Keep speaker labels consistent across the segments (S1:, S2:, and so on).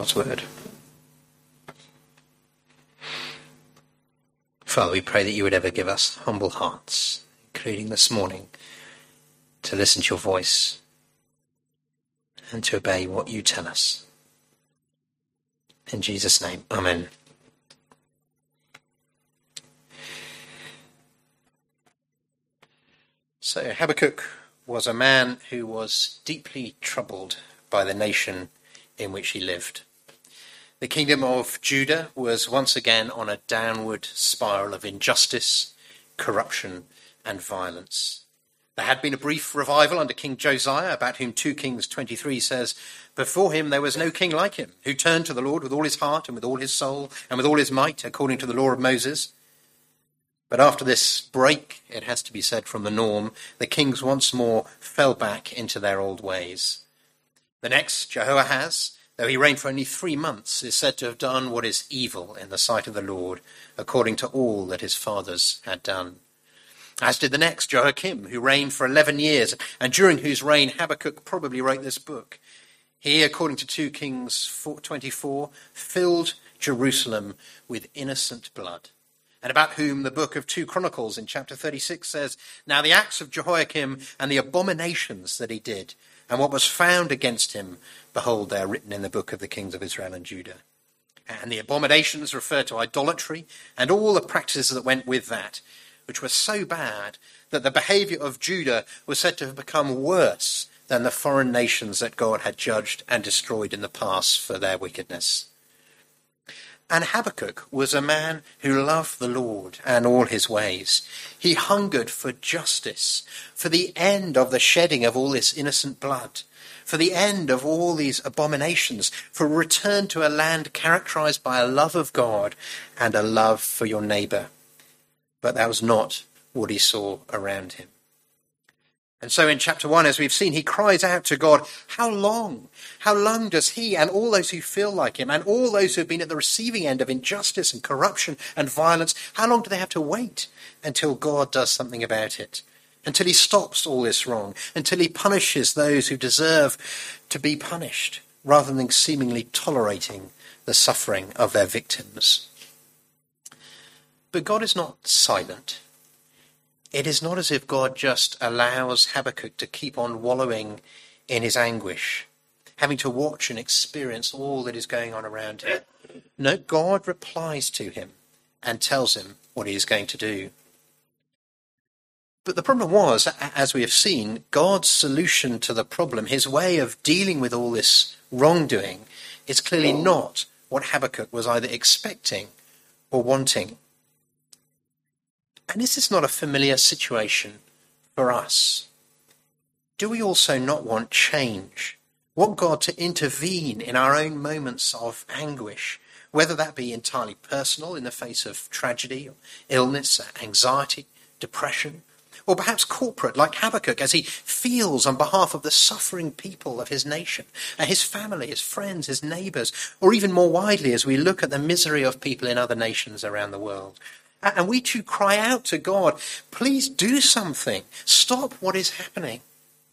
S1: God's word. Father, we pray that you would ever give us humble hearts, including this morning, to listen to your voice and to obey what you tell us. In Jesus' name, amen. So Habakkuk was a man who was deeply troubled by the nation in which he lived. The kingdom of Judah was once again on a downward spiral of injustice, corruption, and violence. There had been a brief revival under King Josiah, about whom 2 Kings 23 says, "Before him there was no king like him, who turned to the Lord with all his heart and with all his soul and with all his might, according to the law of Moses." But after this break, it has to be said, from the norm, the kings once more fell back into their old ways. The next, Jehoahaz, though he reigned for only 3 months, is said to have done what is evil in the sight of the Lord, according to all that his fathers had done. As did the next, Jehoiakim, who reigned for 11 years, and during whose reign Habakkuk probably wrote this book. He, according to 2 Kings 24, filled Jerusalem with innocent blood, and about whom the book of 2 Chronicles in chapter 36 says, "Now the acts of Jehoiakim and the abominations that he did, and what was found against him, behold, they are written in the book of the kings of Israel and Judah." And the abominations refer to idolatry and all the practices that went with that, which were so bad that the behaviour of Judah was said to have become worse than the foreign nations that God had judged and destroyed in the past for their wickedness. And Habakkuk was a man who loved the Lord and all his ways. He hungered for justice, for the end of the shedding of all this innocent blood, for the end of all these abominations, for a return to a land characterized by a love of God and a love for your neighbour. But that was not what he saw around him. And so in chapter 1, as we've seen, he cries out to God, how long? How long does he and all those who feel like him and all those who have been at the receiving end of injustice and corruption and violence, how long do they have to wait until God does something about it? Until he stops all this wrong, until he punishes those who deserve to be punished, rather than seemingly tolerating the suffering of their victims. But God is not silent. It is not as if God just allows Habakkuk to keep on wallowing in his anguish, having to watch and experience all that is going on around him. No, God replies to him and tells him what he is going to do. But the problem was, as we have seen, God's solution to the problem, his way of dealing with all this wrongdoing, is clearly not what Habakkuk was either expecting or wanting. And is this not a familiar situation for us? Do we also not want change? Want God to intervene in our own moments of anguish, whether that be entirely personal in the face of tragedy, or illness, anxiety, depression, or perhaps corporate like Habakkuk as he feels on behalf of the suffering people of his nation, his family, his friends, his neighbours, or even more widely as we look at the misery of people in other nations around the world. And we too cry out to God, please do something. Stop what is happening.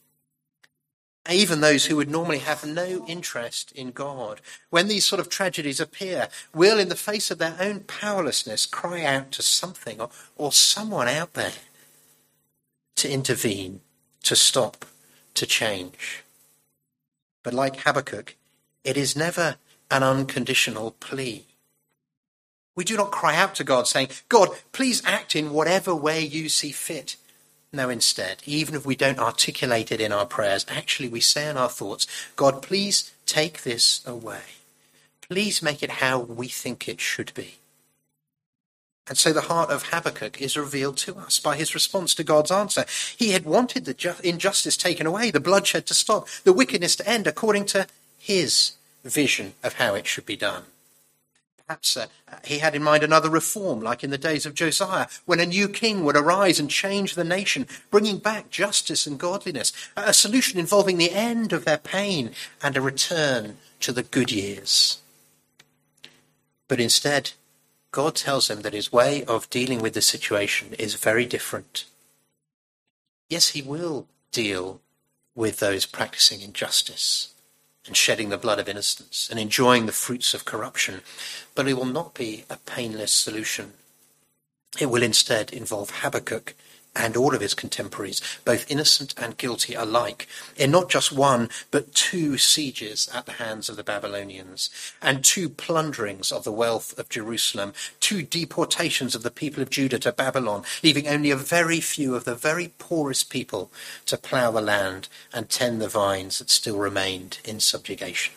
S1: Even those who would normally have no interest in God, when these sort of tragedies appear, will, in the face of their own powerlessness, cry out to something or someone out there to intervene, to stop, to change. But like Habakkuk, it is never an unconditional plea. We do not cry out to God saying, God, please act in whatever way you see fit. No, instead, even if we don't articulate it in our prayers, actually we say in our thoughts, God, please take this away. Please make it how we think it should be. And so the heart of Habakkuk is revealed to us by his response to God's answer. He had wanted the injustice taken away, the bloodshed to stop, the wickedness to end according to his vision of how it should be done. Perhaps he had in mind another reform, like in the days of Josiah, when a new king would arise and change the nation, bringing back justice and godliness, a solution involving the end of their pain and a return to the good years. But instead, God tells him that his way of dealing with the situation is very different. Yes, he will deal with those practicing injustice and shedding the blood of innocents and enjoying the fruits of corruption, but it will not be a painless solution. It will instead involve Habakkuk and all of his contemporaries, both innocent and guilty alike, in not just one, but 2 sieges at the hands of the Babylonians, and 2 plunderings of the wealth of Jerusalem, 2 deportations of the people of Judah to Babylon, leaving only a very few of the very poorest people to plough the land and tend the vines that still remained in subjugation.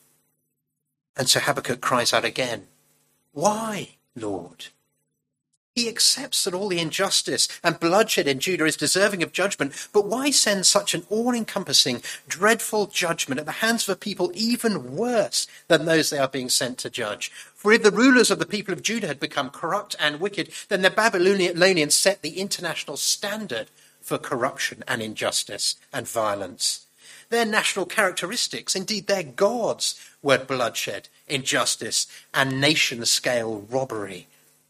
S1: And so Habakkuk cries out again, "Why, Lord?" He accepts that all the injustice and bloodshed in Judah is deserving of judgment, but why send such an all-encompassing, dreadful judgment at the hands of a people even worse than those they are being sent to judge? For if the rulers of the people of Judah had become corrupt and wicked, then the Babylonians set the international standard for corruption and injustice and violence. Their national characteristics, indeed their gods, were bloodshed, injustice, and nation-scale robbery.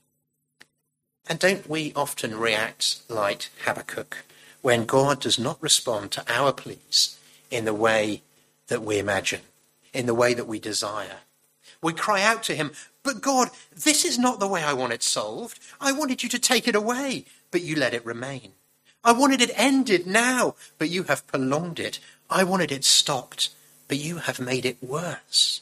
S1: And don't we often react like Habakkuk when God does not respond to our pleas in the way that we imagine, in the way that we desire? We cry out to him, "But God, this is not the way I want it solved. I wanted you to take it away, but you let it remain. I wanted it ended now, but you have prolonged it. I wanted it stopped, but you have made it worse."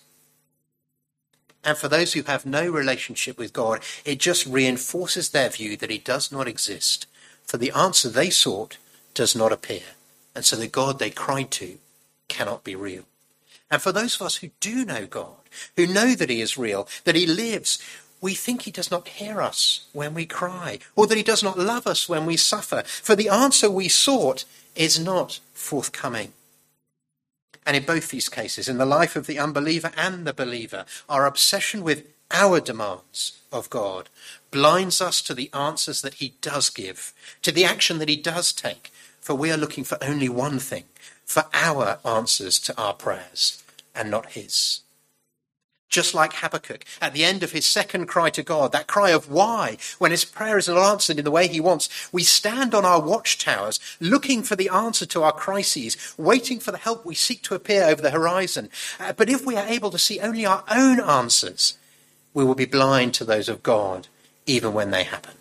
S1: And for those who have no relationship with God, it just reinforces their view that he does not exist, for the answer they sought does not appear, and so the God they cried to cannot be real. And for those of us who do know God, who know that he is real, that he lives, we think he does not hear us when we cry, or that he does not love us when we suffer, for the answer we sought is not forthcoming. And in both these cases, in the life of the unbeliever and the believer, our obsession with our demands of God blinds us to the answers that he does give, to the action that he does take, for we are looking for only one thing, for our answers to our prayers, and not his. Just like Habakkuk, at the end of his second cry to God, that cry of why, when his prayer is not answered in the way he wants, we stand on our watchtowers, looking for the answer to our crises, waiting for the help we seek to appear over the horizon. But if we are able to see only our own answers, we will be blind to those of God, even when they happen.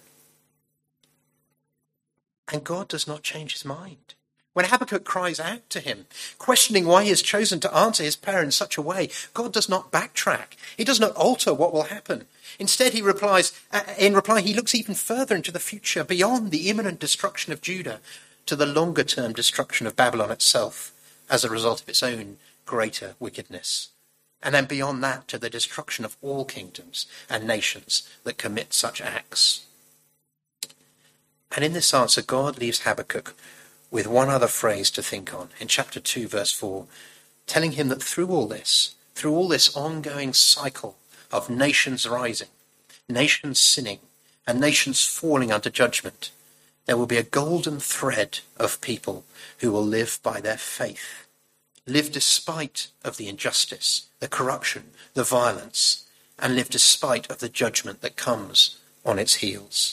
S1: And God does not change his mind. When Habakkuk cries out to him, questioning why he has chosen to answer his prayer in such a way, God does not backtrack. He does not alter what will happen. Instead, he replies, he looks even further into the future, beyond the imminent destruction of Judah, to the longer-term destruction of Babylon itself as a result of its own greater wickedness. And then beyond that, to the destruction of all kingdoms and nations that commit such acts. And in this answer, God leaves Habakkuk with one other phrase to think on in chapter 2, verse 4, telling him that through all this ongoing cycle of nations rising, nations sinning, and nations falling under judgment, there will be a golden thread of people who will live by their faith, live despite of the injustice, the corruption, the violence, and live despite of the judgment that comes on its heels.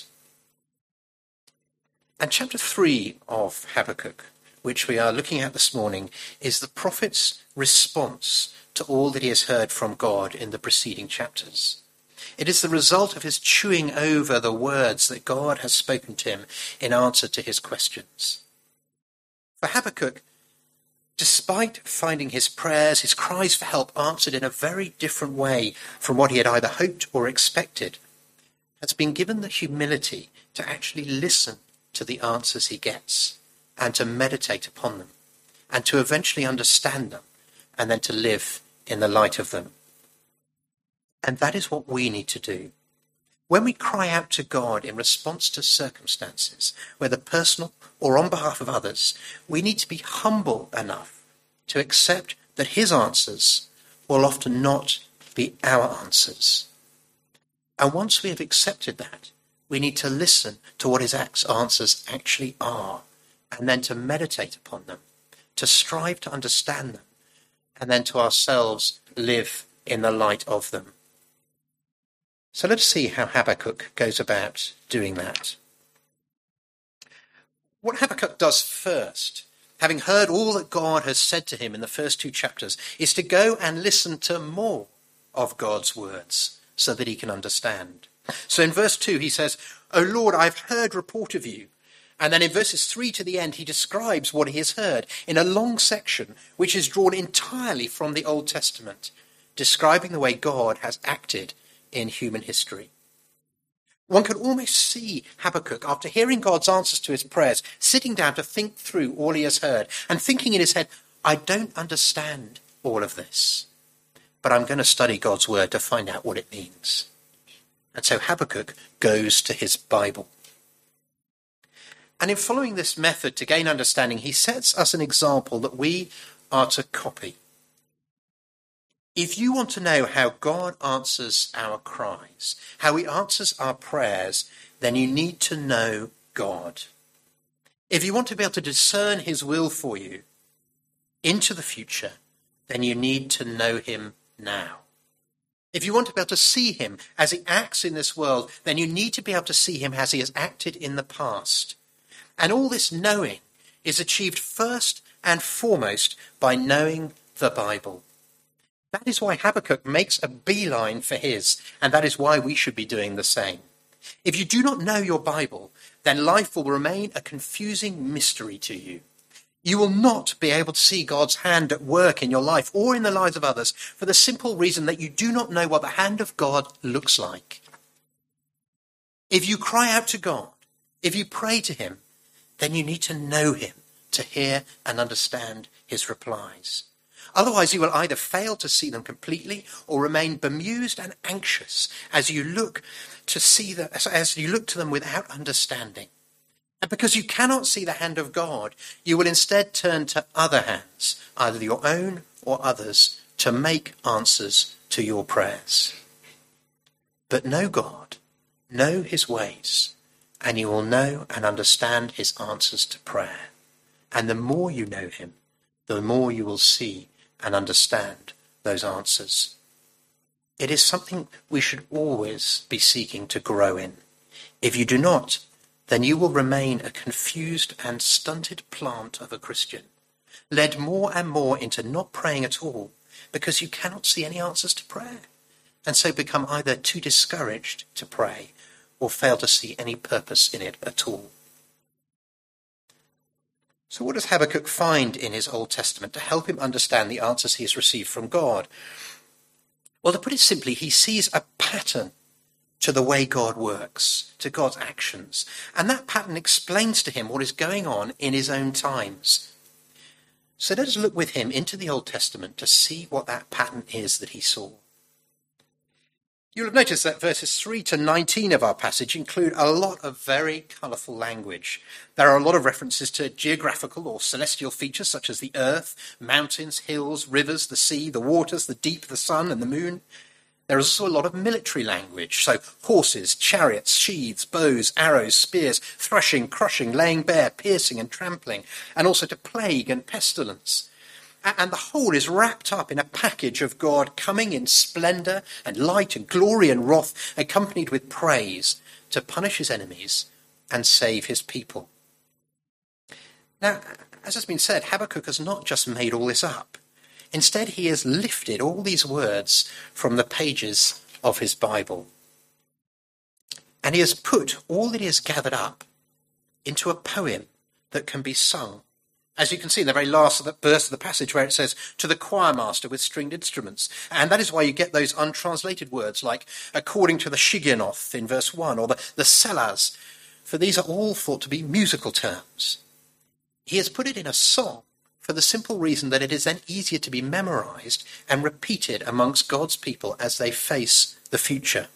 S1: And chapter 3 of Habakkuk, which we are looking at this morning, is the prophet's response to all that he has heard from God in the preceding chapters. It is the result of his chewing over the words that God has spoken to him in answer to his questions. For Habakkuk, despite finding his prayers, his cries for help answered in a very different way from what he had either hoped or expected, has been given the humility to actually listen to the answers he gets and to meditate upon them and to eventually understand them and then to live in the light of them. And that is what we need to do. When we cry out to God in response to circumstances, whether personal or on behalf of others, we need to be humble enough to accept that his answers will often not be our answers. And once we have accepted that, we need to listen to what his answers actually are, and then to meditate upon them, to strive to understand them, and then to ourselves live in the light of them. So let's see how Habakkuk goes about doing that. What Habakkuk does first having heard all that God has said to him in the first 2 chapters, is to go and listen to more of God's words so that he can understand. So in verse 2 he says, "O Lord, I've heard report of you." And then in verses 3 to the end he describes what he has heard in a long section which is drawn entirely from the Old Testament, describing the way God has acted in human history. One could almost see Habakkuk, after hearing God's answers to his prayers, sitting down to think through all he has heard and thinking in his head, I don't understand all of this, but I'm going to study God's word to find out what it means. And so Habakkuk goes to his Bible. And in following this method to gain understanding, he sets us an example that we are to copy. If you want to know how God answers our cries, how he answers our prayers, then you need to know God. If you want to be able to discern his will for you into the future, then you need to know him now. If you want to be able to see him as he acts in this world, then you need to be able to see him as he has acted in the past. And all this knowing is achieved first and foremost by knowing the Bible. That is why Habakkuk makes a beeline for his, and that is why we should be doing the same. If you do not know your Bible, then life will remain a confusing mystery to you. You will not be able to see God's hand at work in your life or in the lives of others for the simple reason that you do not know what the hand of God looks like. If you cry out to God, if you pray to him, then you need to know him to hear and understand his replies. Otherwise, you will either fail to see them completely or remain bemused and anxious as you look to them without understanding. And because you cannot see the hand of God, you will instead turn to other hands, either your own or others, to make answers to your prayers. But know God, know his ways, and you will know and understand his answers to prayer. And the more you know him, the more you will see and understand those answers. It is something we should always be seeking to grow in. If you do not, then you will remain a confused and stunted plant of a Christian, led more and more into not praying at all because you cannot see any answers to prayer, and so become either too discouraged to pray or fail to see any purpose in it at all. So what does Habakkuk find in his Old Testament to help him understand the answers he has received from God? Well, to put it simply, he sees a pattern to the way God works, to God's actions. And that pattern explains to him what is going on in his own times. So let us look with him into the Old Testament to see what that pattern is that he saw. You'll have noticed that verses 3 to 19 of our passage include a lot of very colourful language. There are a lot of references to geographical or celestial features such as the earth, mountains, hills, rivers, the sea, the waters, the deep, the sun and the moon. There is also a lot of military language, so horses, chariots, sheaths, bows, arrows, spears, threshing, crushing, laying bare, piercing and trampling, and also to plague and pestilence. And the whole is wrapped up in a package of God coming in splendour and light and glory and wrath, accompanied with praise to punish his enemies and save his people. Now, as has been said, Habakkuk has not just made all this up. Instead, he has lifted all these words from the pages of his Bible. And he has put all that he has gathered up into a poem that can be sung. As you can see in the very last verse of the passage where it says, to the choir master with stringed instruments. And that is why you get those untranslated words like according to the Shigionoth in verse 1 or the Selahs, for these are all thought to be musical terms. He has put it in a song for the simple reason that it is then easier to be memorized and repeated amongst God's people as they face the future.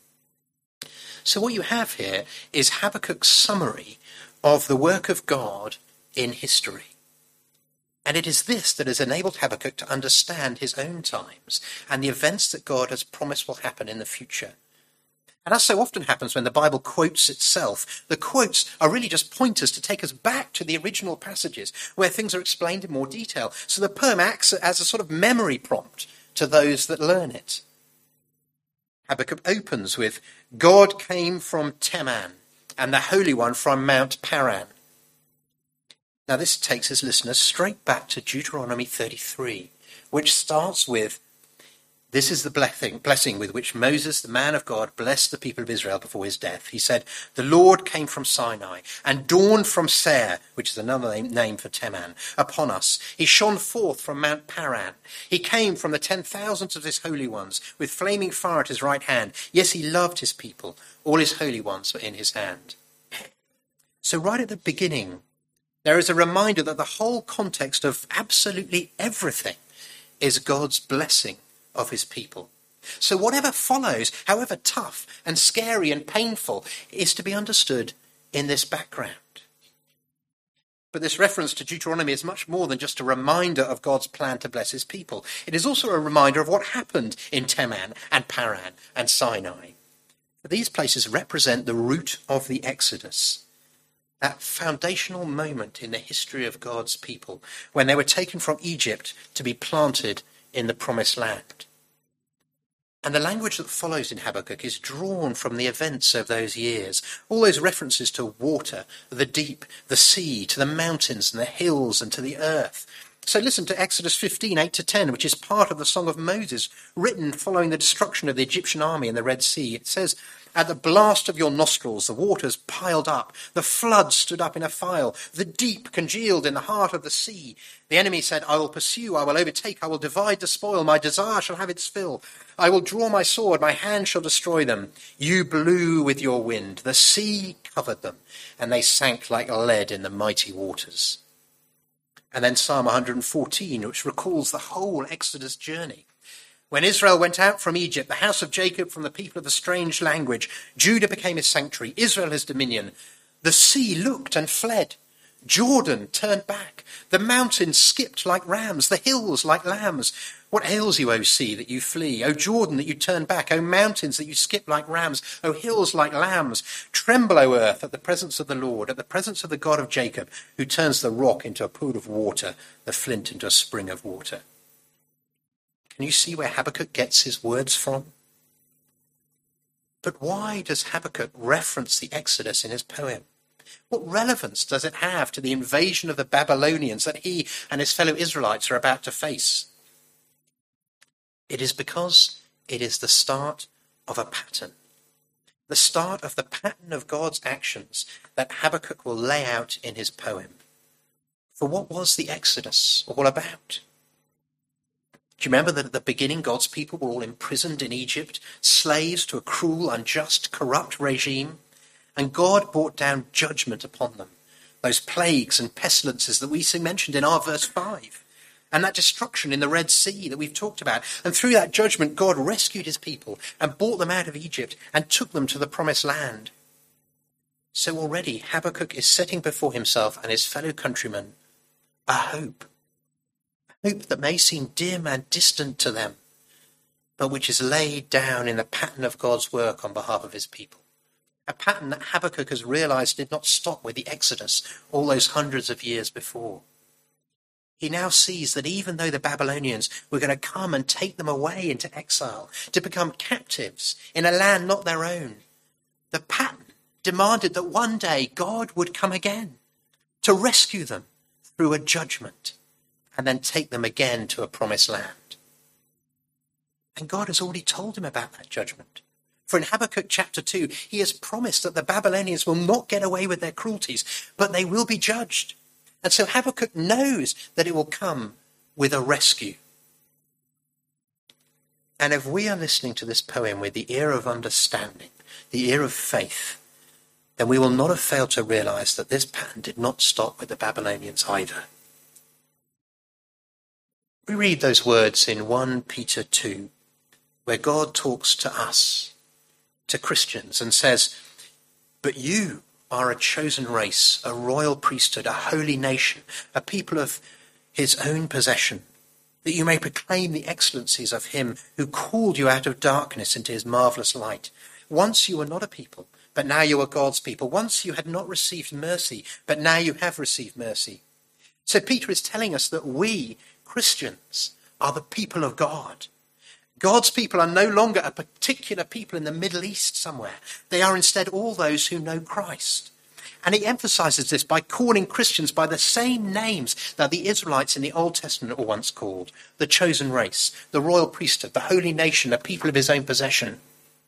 S1: So what you have here is Habakkuk's summary of the work of God in history. And it is this that has enabled Habakkuk to understand his own times and the events that God has promised will happen in the future. And as so often happens when the Bible quotes itself, the quotes are really just pointers to take us back to the original passages where things are explained in more detail. So the poem acts as a sort of memory prompt to those that learn it. Habakkuk opens with, God came from Teman and the Holy One from Mount Paran. Now this takes his listeners straight back to Deuteronomy 33, which starts with, "This is the blessing with which Moses, the man of God, blessed the people of Israel before his death. He said, 'The Lord came from Sinai and dawned from Seir,'" which is another name for Teman, "'upon us. He shone forth from Mount Paran. He came from the 10,000s of his holy ones with flaming fire at his right hand. Yes, he loved his people. All his holy ones were in his hand.'" So right at the beginning, there is a reminder that the whole context of absolutely everything is God's blessing of his people. So whatever follows, however tough and scary and painful, is to be understood in this background. But this reference to Deuteronomy is much more than just a reminder of God's plan to bless his people. It is also a reminder of what happened in Teman and Paran and Sinai. These places represent the root of the Exodus, that foundational moment in the history of God's people when they were taken from Egypt to be planted in the promised land. And the language that follows in Habakkuk is drawn from the events of those years. All those references to water, the deep, the sea, to the mountains and the hills and to the earth. So listen to Exodus 15, 8-10, which is part of the Song of Moses, written following the destruction of the Egyptian army in the Red Sea. It says, "At the blast of your nostrils, the waters piled up. The flood stood up in a file. The deep congealed in the heart of the sea. The enemy said, 'I will pursue, I will overtake, I will divide the spoil. My desire shall have its fill. I will draw my sword, my hand shall destroy them. You blew with your wind. The sea covered them, and they sank like lead in the mighty waters.'" And then Psalm 114, which recalls the whole Exodus journey. "When Israel went out from Egypt, the house of Jacob from the people of the strange language, Judah became his sanctuary, Israel his dominion. The sea looked and fled. Jordan turned back. The mountains skipped like rams, the hills like lambs. What ails you, O sea, that you flee? O Jordan, that you turn back? O mountains, that you skip like rams? O hills like lambs? Tremble, O earth, at the presence of the Lord, at the presence of the God of Jacob, who turns the rock into a pool of water, the flint into a spring of water." Can you see where Habakkuk gets his words from? But why does Habakkuk reference the Exodus in his poem? What relevance does it have to the invasion of the Babylonians that he and his fellow Israelites are about to face? It is because it is the start of a pattern. The start of the pattern of God's actions that Habakkuk will lay out in his poem. For what was the Exodus all about? Do you remember that at the beginning God's people were all imprisoned in Egypt, slaves to a cruel, unjust, corrupt regime? And God brought down judgment upon them, those plagues and pestilences that we see mentioned in our verse 5, and that destruction in the Red Sea that we've talked about. And through that judgment, God rescued his people and brought them out of Egypt and took them to the promised land. So already Habakkuk is setting before himself and his fellow countrymen a hope that may seem dim and distant to them, but which is laid down in the pattern of God's work on behalf of his people. A pattern that Habakkuk has realized did not stop with the Exodus all those hundreds of years before. He now sees that even though the Babylonians were going to come and take them away into exile, to become captives in a land not their own, the pattern demanded that one day God would come again to rescue them through a judgment and then take them again to a promised land. And God has already told him about that judgment. For in Habakkuk chapter 2, he has promised that the Babylonians will not get away with their cruelties, but they will be judged. And so Habakkuk knows that it will come with a rescue. And if we are listening to this poem with the ear of understanding, the ear of faith, then we will not have failed to realize that this pattern did not stop with the Babylonians either. We read those words in 1 Peter 2, where God talks to us, to Christians, and says, "But you are a chosen race, a royal priesthood, a holy nation, a people of his own possession, that you may proclaim the excellencies of him who called you out of darkness into his marvelous light. Once you were not a people, but now you are God's people. Once you had not received mercy, but now you have received mercy." So Peter is telling us that we, Christians, are the people of God. God's people are no longer a particular people in the Middle East somewhere. They are instead all those who know Christ. And he emphasizes this by calling Christians by the same names that the Israelites in the Old Testament were once called: the chosen race, the royal priesthood, the holy nation, a people of his own possession.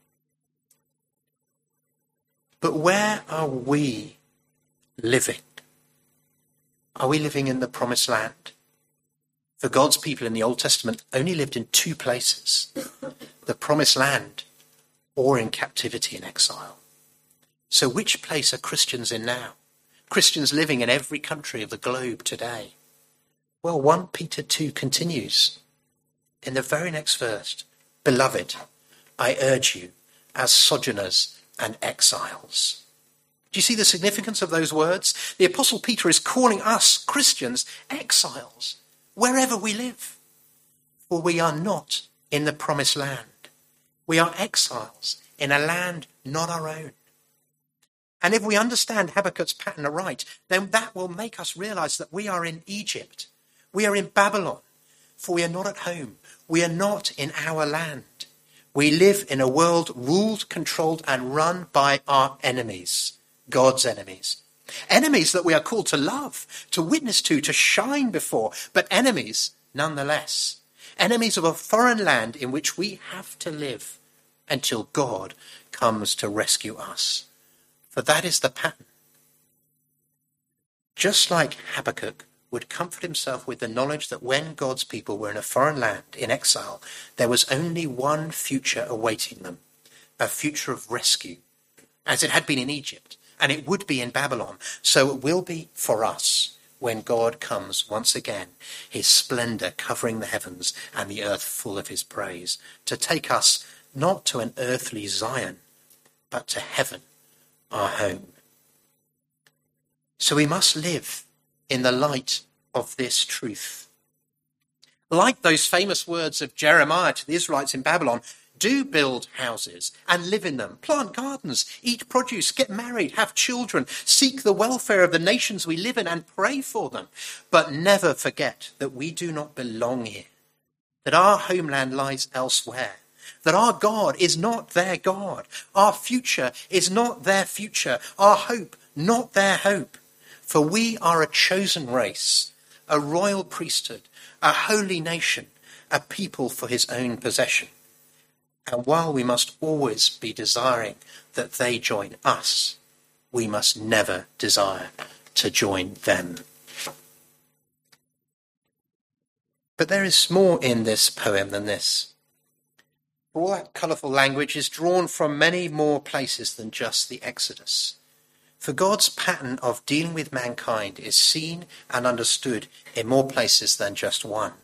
S1: But where are we living? Are we living in the promised land? For God's people in the Old Testament only lived in two places: the promised land or in captivity and exile. So which place are Christians in now? Christians living in every country of the globe today. Well, 1 Peter 2 continues in the very next verse: "Beloved, I urge you as sojourners and exiles." Do you see the significance of those words? The Apostle Peter is calling us, Christians, exiles, wherever we live. For we are not in the promised land. We are exiles in a land not our own. And if we understand Habakkuk's pattern aright, then that will make us realize that we are in Egypt. We are in Babylon, for we are not at home. We are not in our land. We live in a world ruled, controlled, and run by our enemies, God's enemies. Enemies that we are called to love, to witness to shine before, but enemies nonetheless. Enemies of a foreign land in which we have to live until God comes to rescue us. For that is the pattern. Just like Habakkuk would comfort himself with the knowledge that when God's people were in a foreign land, in exile, there was only one future awaiting them, a future of rescue, as it had been in Egypt, and it would be in Babylon. So it will be for us when God comes once again, his splendor covering the heavens and the earth full of his praise, to take us not to an earthly Zion, but to heaven, our home. So we must live in the light of this truth. Like those famous words of Jeremiah to the Israelites in Babylon: do build houses and live in them, plant gardens, eat produce, get married, have children, seek the welfare of the nations we live in and pray for them. But never forget that we do not belong here, that our homeland lies elsewhere, that our God is not their God, our future is not their future, our hope not their hope. For we are a chosen race, a royal priesthood, a holy nation, a people for his own possession. And while we must always be desiring that they join us, we must never desire to join them. But there is more in this poem than this. All that colourful language is drawn from many more places than just the Exodus. For God's pattern of dealing with mankind is seen and understood in more places than just one.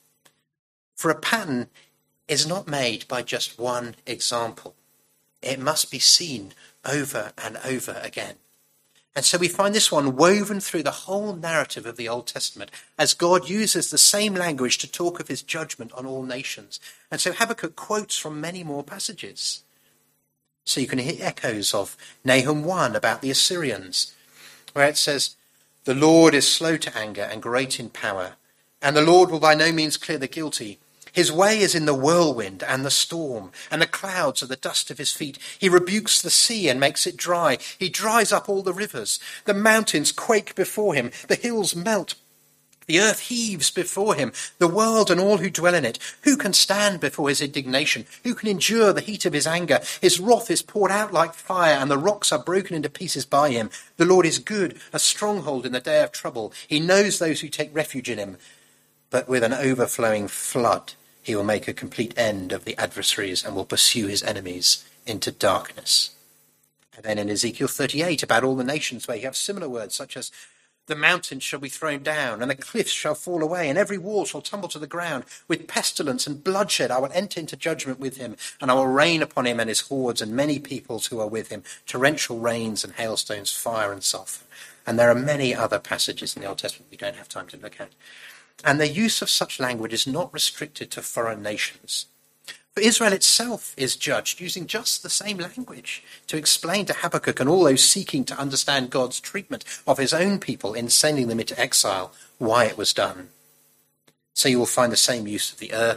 S1: For a pattern is not made by just one example. It must be seen over and over again. And so we find this one woven through the whole narrative of the Old Testament, as God uses the same language to talk of his judgment on all nations. And so Habakkuk quotes from many more passages. So you can hear echoes of Nahum 1 about the Assyrians, where it says, "The Lord is slow to anger and great in power, and the Lord will by no means clear the guilty. His way is in the whirlwind and the storm, and the clouds are the dust of his feet. He rebukes the sea and makes it dry. He dries up all the rivers. The mountains quake before him. The hills melt. The earth heaves before him, the world and all who dwell in it. Who can stand before his indignation? Who can endure the heat of his anger? His wrath is poured out like fire, and the rocks are broken into pieces by him. The Lord is good, a stronghold in the day of trouble. He knows those who take refuge in him. But with an overflowing flood, he will make a complete end of the adversaries and will pursue his enemies into darkness." And then in Ezekiel 38, about all the nations, where you have similar words such as, "The mountains shall be thrown down, and the cliffs shall fall away, and every wall shall tumble to the ground. With pestilence and bloodshed I will enter into judgment with him, and I will rain upon him and his hordes and many peoples who are with him, torrential rains and hailstones, fire and sulphur." And there are many other passages in the Old Testament we don't have time to look at. And the use of such language is not restricted to foreign nations. For Israel itself is judged using just the same language to explain to Habakkuk and all those seeking to understand God's treatment of his own people in sending them into exile why it was done. So you will find the same use of the earth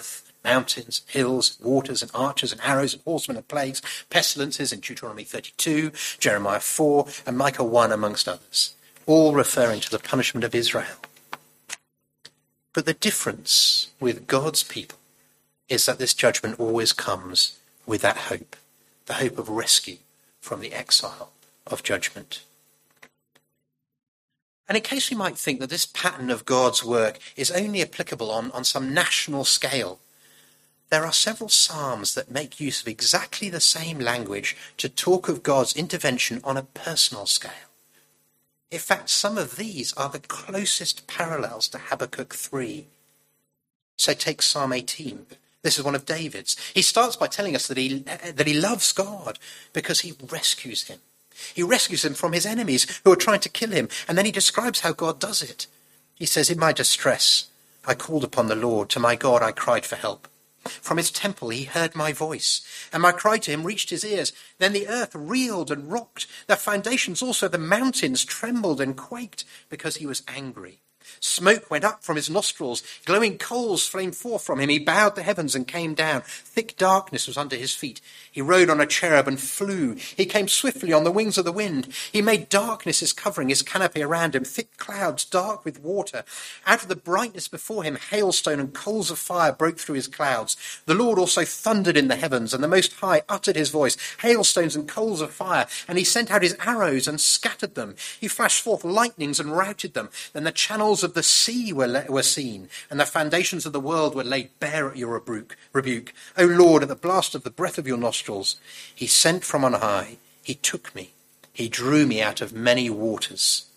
S1: mountains, hills, waters, and archers, and arrows, and horsemen, and plagues, pestilences in Deuteronomy 32, Jeremiah 4, and Micah 1, amongst others, all referring to the punishment of Israel. But the difference with God's people is that this judgment always comes with that hope, the hope of rescue from the exile of judgment. And in case we might think that this pattern of God's work is only applicable on some national scale, there are several psalms that make use of exactly the same language to talk of God's intervention on a personal scale. In fact, some of these are the closest parallels to Habakkuk 3. So take Psalm 18. This is one of David's. He starts by telling us that he loves God because he rescues him. He rescues him from his enemies who are trying to kill him. And then he describes how God does it. He says, "In my distress, I called upon the Lord. To my God, I cried for help. From his temple, he heard my voice, and my cry to him reached his ears. Then the earth reeled and rocked. The foundations also, the mountains, trembled and quaked because he was angry. Smoke went up from his nostrils. Glowing coals flamed forth from him. He bowed the heavens and came down. Thick darkness was under his feet. He rode on a cherub and flew. He came swiftly on the wings of the wind. He made darkness his covering, his canopy around him, thick clouds dark with water. Out of the brightness before him, hailstone and coals of fire broke through his clouds. The Lord also thundered in the heavens, and the Most High uttered his voice, hailstones and coals of fire, and he sent out his arrows and scattered them. He flashed forth lightnings and routed them. Then the channels of the sea were seen, and the foundations of the world were laid bare at your rebuke. O Lord, at the blast of the breath of your nostrils, he sent from on high. He took me. He drew me out of many waters."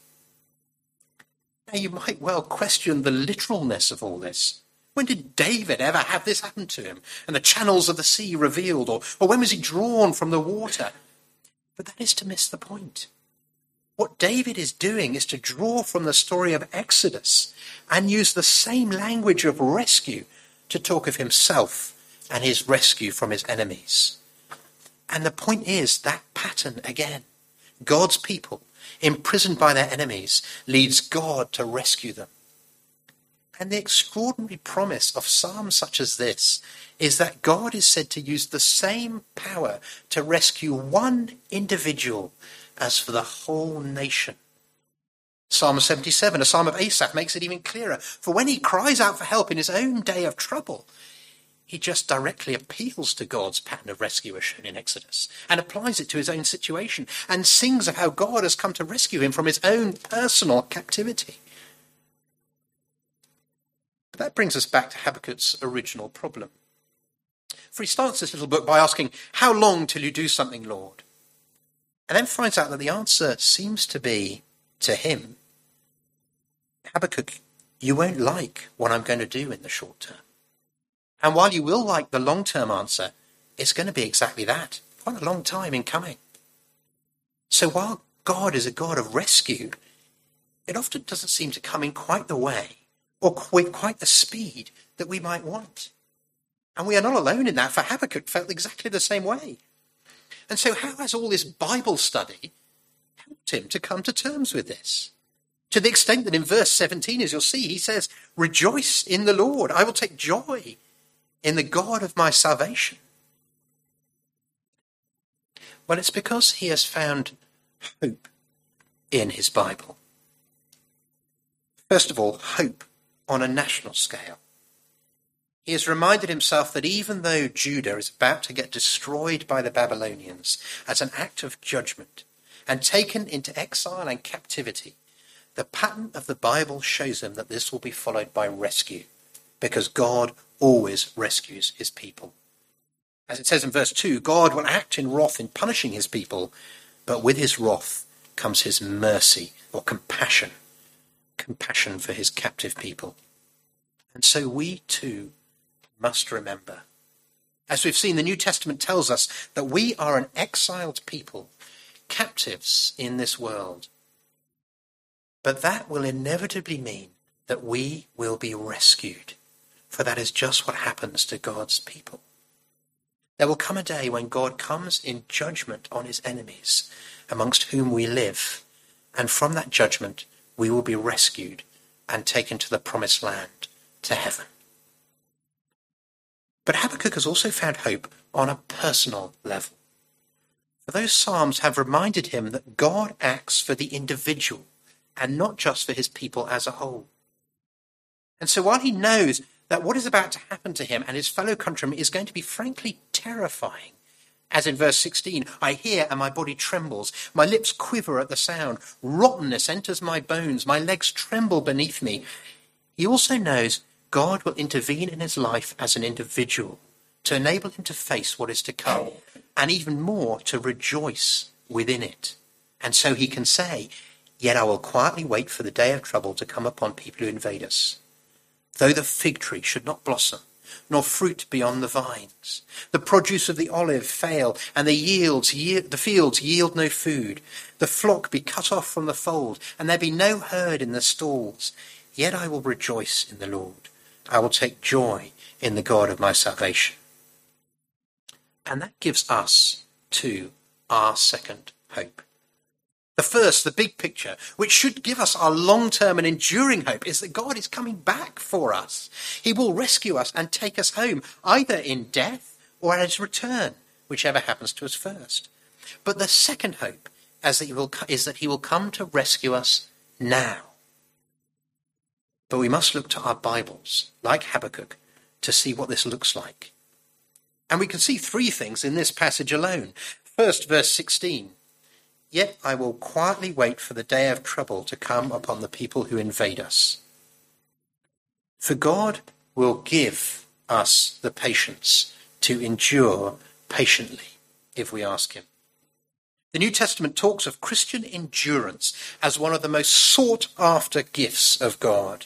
S1: Now you might well question the literalness of all this. When did David ever have this happen to him? And the channels of the sea revealed? Or when was he drawn from the water? But that is to miss the point. What David is doing is to draw from the story of Exodus and use the same language of rescue to talk of himself and his rescue from his enemies. And the point is that pattern again. God's people, imprisoned by their enemies, leads God to rescue them. And the extraordinary promise of psalms such as this is that God is said to use the same power to rescue one individual as for the whole nation. Psalm 77, a psalm of Asaph, makes it even clearer. For when he cries out for help in his own day of trouble, he just directly appeals to God's pattern of rescue as shown in Exodus and applies it to his own situation and sings of how God has come to rescue him from his own personal captivity. But that brings us back to Habakkuk's original problem. For he starts this little book by asking, "How long till you do something, Lord?" And then finds out that the answer seems to be, to him, "Habakkuk, you won't like what I'm going to do in the short term. And while you will like the long-term answer, it's going to be exactly that. Quite a long time in coming." So while God is a God of rescue, it often doesn't seem to come in quite the way or with quite the speed that we might want. And we are not alone in that, for Habakkuk felt exactly the same way. And so how has all this Bible study helped him to come to terms with this? To the extent that in verse 17, as you'll see, he says, "Rejoice in the Lord. I will take joy in the God of my salvation." Well, it's because he has found hope in his Bible. First of all, hope on a national scale. He has reminded himself that even though Judah is about to get destroyed by the Babylonians as an act of judgment and taken into exile and captivity, the pattern of the Bible shows him that this will be followed by rescue, because God always rescues his people. As it says in verse 2, God will act in wrath in punishing his people, but with his wrath comes his mercy or compassion for his captive people. And so we too must remember. As we've seen, the New Testament tells us that we are an exiled people, captives in this world. But that will inevitably mean that we will be rescued, for that is just what happens to God's people. There will come a day when God comes in judgment on his enemies, amongst whom we live, and from that judgment we will be rescued and taken to the promised land, to heaven. But Habakkuk has also found hope on a personal level. For those psalms have reminded him that God acts for the individual and not just for his people as a whole. And so while he knows that what is about to happen to him and his fellow countrymen is going to be frankly terrifying, as in verse 16, I hear and my body trembles, my lips quiver at the sound, rottenness enters my bones, my legs tremble beneath me. He also knows God will intervene in his life as an individual to enable him to face what is to come, and even more, to rejoice within it. And so he can say, yet I will quietly wait for the day of trouble to come upon people who invade us. Though the fig tree should not blossom, nor fruit be on the vines, the produce of the olive fail, and the fields yield no food, the flock be cut off from the fold, and there be no herd in the stalls, yet I will rejoice in the Lord. I will take joy in the God of my salvation. And that gives us, too, our second hope. The first, the big picture, which should give us our long-term and enduring hope, is that God is coming back for us. He will rescue us and take us home, either in death or at his return, whichever happens to us first. But the second hope is that he will come to rescue us now. But we must look to our Bibles, like Habakkuk, to see what this looks like. And we can see three things in this passage alone. First, verse 16. Yet I will quietly wait for the day of trouble to come upon the people who invade us. For God will give us the patience to endure patiently if we ask him. The New Testament talks of Christian endurance as one of the most sought-after gifts of God.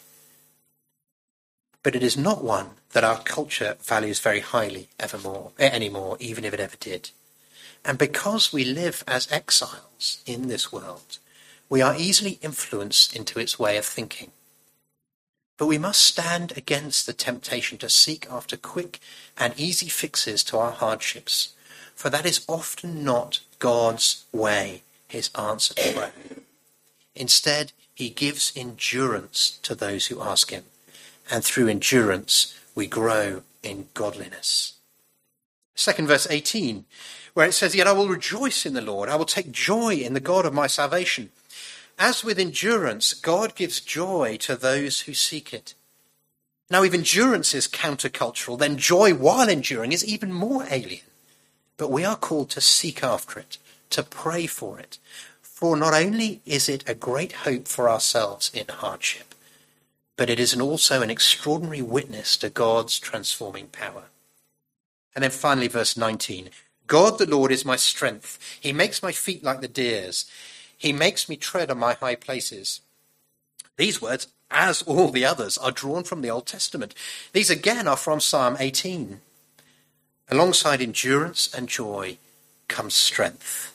S1: But it is not one that our culture values very highly anymore, even if it ever did. And because we live as exiles in this world, we are easily influenced into its way of thinking. But we must stand against the temptation to seek after quick and easy fixes to our hardships, for that is often not God's way, his answer to prayer. Instead, he gives endurance to those who ask him, and through endurance we grow in godliness. Second, verse 18, where it says, yet I will rejoice in the Lord, I will take joy in the God of my salvation. As with endurance, God gives joy to those who seek it. Now, if endurance is countercultural, then joy while enduring is even more alien. But we are called to seek after it, to pray for it. For not only is it a great hope for ourselves in hardship, but it is also an extraordinary witness to God's transforming power. And then finally, verse 19, God the Lord is my strength. He makes my feet like the deer's. He makes me tread on my high places. These words, as all the others, are drawn from the Old Testament. These again are from Psalm 18. Alongside endurance and joy comes strength.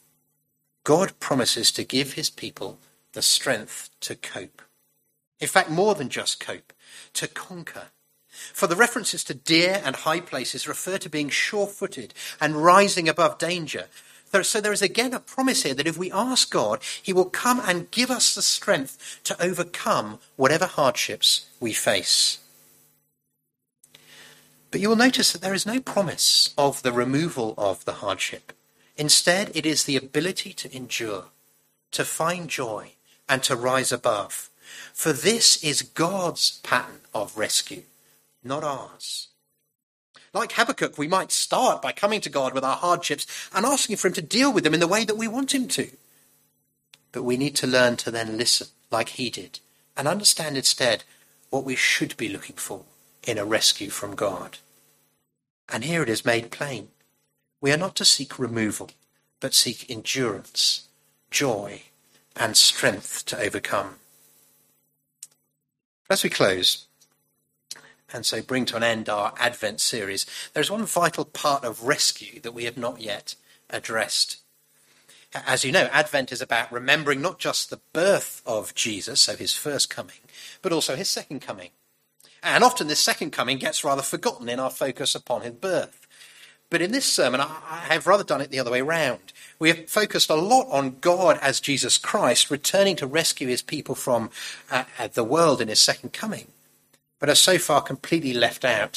S1: God promises to give his people the strength to cope. In fact, more than just cope, to conquer. For the references to deer and high places refer to being sure-footed and rising above danger. So there is again a promise here that if we ask God, he will come and give us the strength to overcome whatever hardships we face. But you will notice that there is no promise of the removal of the hardship. Instead, it is the ability to endure, to find joy, and to rise above. For this is God's pattern of rescue, not ours. Like Habakkuk, we might start by coming to God with our hardships and asking for him to deal with them in the way that we want him to. But we need to learn to then listen, like he did, and understand instead what we should be looking for in a rescue from God. And here it is made plain. We are not to seek removal, but seek endurance, joy, and strength to overcome. As we close, and so bring to an end our Advent series, there's one vital part of rescue that we have not yet addressed. As you know, Advent is about remembering not just the birth of Jesus, so his first coming, but also his second coming. And often this second coming gets rather forgotten in our focus upon his birth. But in this sermon, I have rather done it the other way round. We have focused a lot on God as Jesus Christ returning to rescue his people from the world in his second coming, but have so far completely left out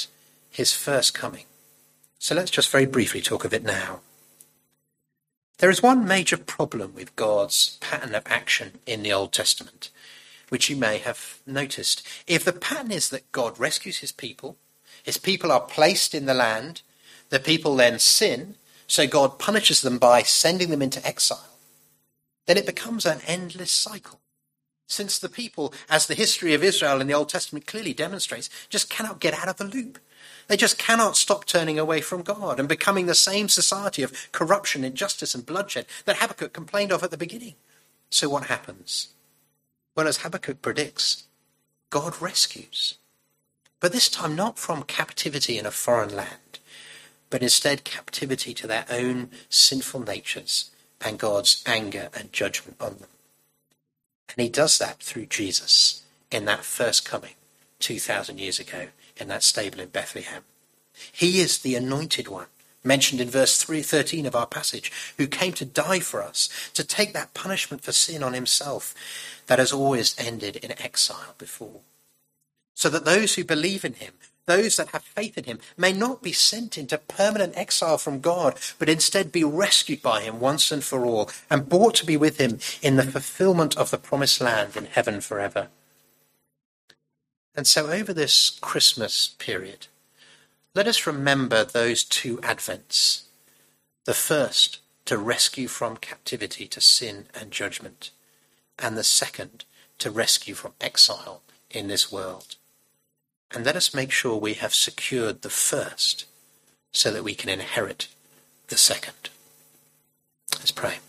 S1: his first coming. So let's just very briefly talk of it now. There is one major problem with God's pattern of action in the Old Testament, which you may have noticed. If the pattern is that God rescues his people are placed in the land, the people then sin, so God punishes them by sending them into exile, then it becomes an endless cycle. Since the people, as the history of Israel in the Old Testament clearly demonstrates, just cannot get out of the loop. They just cannot stop turning away from God and becoming the same society of corruption, injustice and bloodshed that Habakkuk complained of at the beginning. So what happens? Well, as Habakkuk predicts, God rescues. But this time not from captivity in a foreign land, but instead captivity to their own sinful natures and God's anger and judgment on them. And he does that through Jesus in that first coming 2,000 years ago in that stable in Bethlehem. He is the anointed one, mentioned in verse 13 of our passage, who came to die for us, to take that punishment for sin on himself that has always ended in exile before. So that those who believe in him, those that have faith in him, may not be sent into permanent exile from God, but instead be rescued by him once and for all, and brought to be with him in the fulfillment of the promised land in heaven forever. And so over this Christmas period, let us remember those two Advents. The first, to rescue from captivity to sin and judgment, and the second, to rescue from exile in this world. And let us make sure we have secured the first so that we can inherit the second. Let's pray.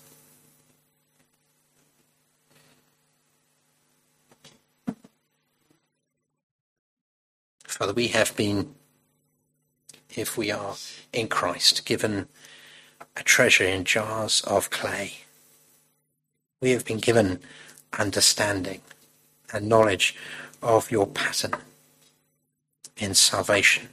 S1: Father, we have been, if we are in Christ, given a treasure in jars of clay. We have been given understanding and knowledge of your pattern in salvation.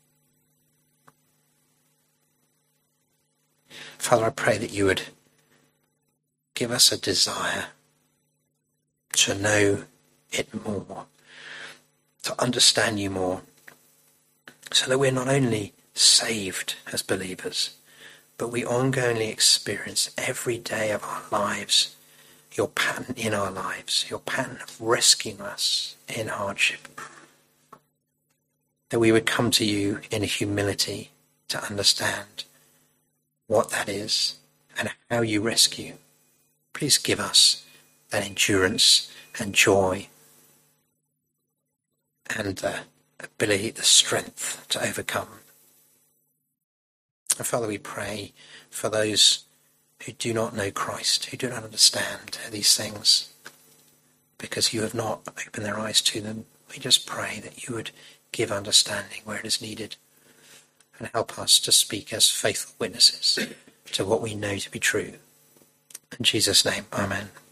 S1: Father, I pray that you would give us a desire to know it more, to understand you more, so that we're not only saved as believers, but we ongoingly experience every day of our lives your pattern in our lives, your pattern of rescuing us in hardship. That we would come to you in humility to understand what that is and how you rescue. Please give us that endurance and joy and the ability, the strength to overcome. And Father, we pray for those who do not know Christ, who do not understand these things, because you have not opened their eyes to them. We just pray that you would give understanding where it is needed and help us to speak as faithful witnesses to what we know to be true. In Jesus' name, amen.